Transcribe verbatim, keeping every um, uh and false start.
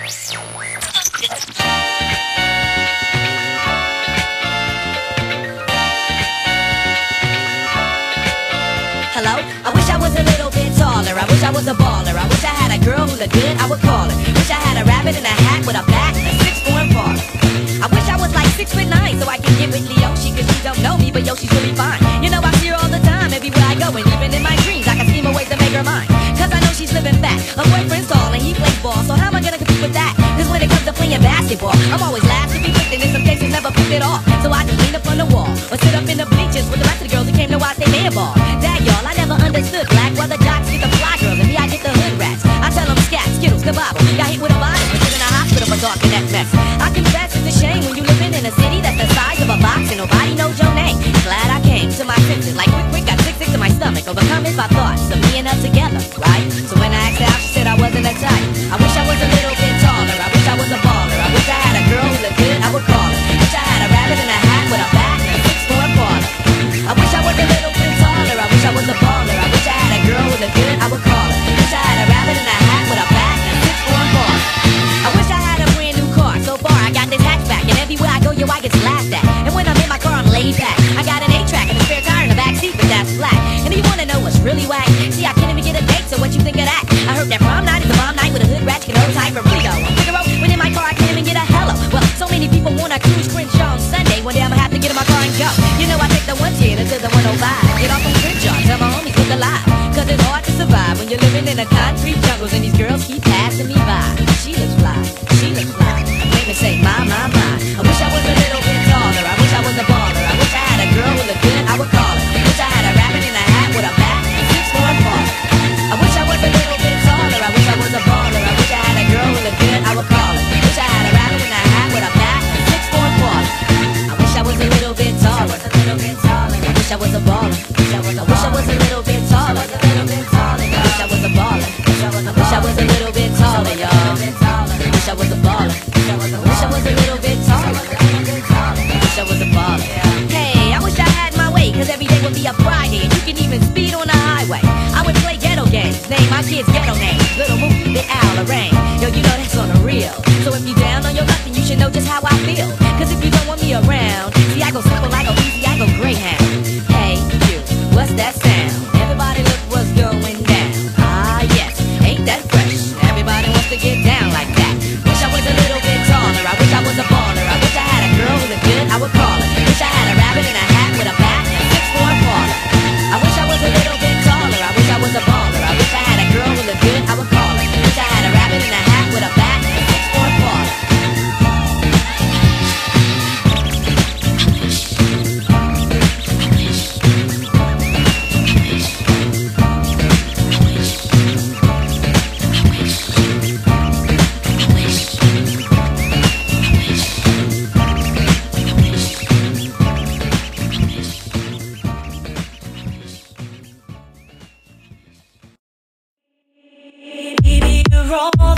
Hello? I wish I was a little bit taller. I wish I was a baller. I wish I had a girl who looked good, I would call her. Wish I had a rabbit in a hat with a bat and a six-foot parlor. I wish I was like six foot nine so I could get with Leoshi, cause she don't know me, but yo, she's really fine. You know I see her all the time, everywhere I go, and even in my dreams I can scheme a way to make her mine. Cause I know she's living fat. Her boyfriend's tall and he plays ball, so how am I gonna compete with that? Cause when it comes to playing basketball, I'm always last to be picked, and in some cases never picked it off. So I just lean up on the wall or sit up in the bleachers with the rest of the girls who came to watch they man ball. Dag y'all, I never understood black, while the jocks get the fly girls and me I get the hood rats. I tell them scat, skittles, the Bible, got hit with a bottle and sit in a hospital for talking that mess. I confess it's a shame when you living in a city that's the size of a box and nobody knows your name. Glad I came to my senses, like quick quick got sick sick to my stomach, overcome it by thoughts of me and her together, right? So when I asked her out, she said I wasn't that type. I wish I was a little bit taller, I wish I was a baller. I wish I had a girl who looked good, I would call her. Wish I had a rabbit in a hat with a bat and a six-foot parlor. I wish I was a little bit taller, I wish I was a baller. I wish I had a girl who looked good, I would call her. Wish I had a rabbit in a hat with a bat and a six-foot parlor. I wish I had a brand new car, so far I got this hatchback, and everywhere I go, yo, I get laughed at. And when I'm in my car, I'm laid back. I got an eight-track and a spare tire in the back seat, but that's flat. And if you wanna know what's really whack, see, I can't even get a date, so what you think of that? I heard that prom night is a bomb night with a hood ratchet and old type of Rio. Figaro, when in my car, I can't even get a hello. Well, so many people wanna cruise Crenshaw on Sunday. One day I'ma have to get in my car and go. You know I take the one ten to the one oh five. Get off on Crenshaw, tell my homies look alive. Cause it's hard to survive when you're living in a concrete jungles and these girls keep passing me by. She looks fly, she looks fly. Make me say my, my, my. I wish I was a little bit taller, I wish I was a baller. I wish I had a girl who looked good, I would call her. Wish I had a rabbit in a hat with a bat and a six-foot parlor. I wish I was a little bit taller, I wish I was a baller. I wish I had a girl who looked good, I would call her. Wish I had a rabbit in a hat with a bat and a six-foot parlor. I wish I was a little bit taller, a little bit taller. I wish I was a baller. I wish I was a little bit taller, a little bit taller. I wish I was a baller. I wish I was a little bit taller, y'all. I wish I was a baller. I wish I was a little bit taller. I wish I was a baller. Hey, I wish I had my way, cause every day would be a Friday and you can even speed on the highway. I would play ghetto games, name my kids ghetto names. Little Moo, the Owl, the Rain. Yo, you know that's on the real. So if you down on your luck, then you should know just how I feel. Cause if you don't want me around, see I go simple, I go easy, I go Greyhound. Hey, you, what's that sound? Everybody look what's going down. Ah, yes, ain't that fresh? Everybody wants to get down like that. Wish I was a little bit taller, I wish I was a baller. I wish I had a girl who looked good, I would call her. Wish I had a rabbit in a hat with a bat and a six-foot parlor. I wish I was a little bit taller, I wish I was a baller. I wish I had a girl who looked good, I would call her. Wish I had a rabbit in a hat with a bat and a six-foot parlor. Baby, you're all